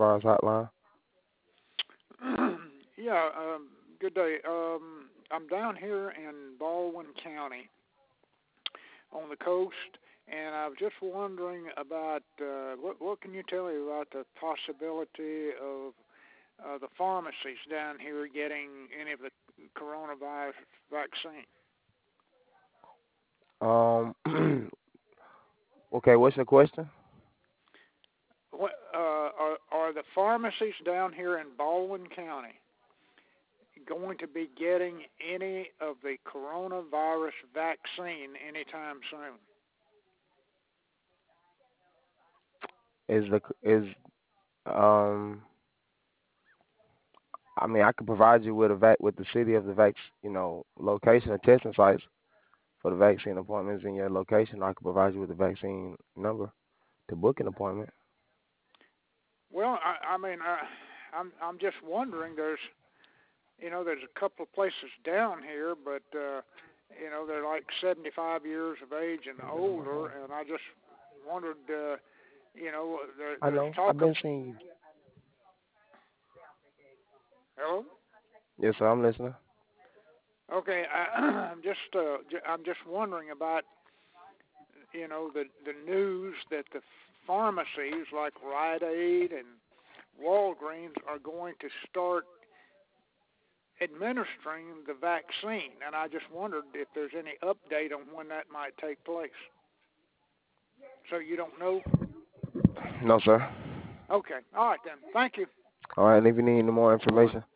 coronavirus hotline. Yeah, good day. I'm down here in Baldwin County on the coast, and I was just wondering about what can you tell me about the possibility of the pharmacies down here getting any of the coronavirus vaccine? Um, okay, what's your question? Are the pharmacies down here in Baldwin County going to be getting any of the coronavirus vaccine anytime soon? Is um I mean, I could provide you with a with the city of the location of testing sites for the vaccine appointments in your location. I could provide you with the vaccine number to book an appointment. Well, I'm just wondering. There's a couple of places down here, but they're like 75 years of age and older, and I just wondered, I there's know. I've talk of. been seeing you. Hello. Yes, sir. I'm listening. Okay, I'm just wondering about the news that the pharmacies like Rite Aid and Walgreens are going to start administering the vaccine, and I just wondered if there's any update on when that might take place. So you don't know? No, sir. Okay. All right then. Thank you. All right. And if you need any more information,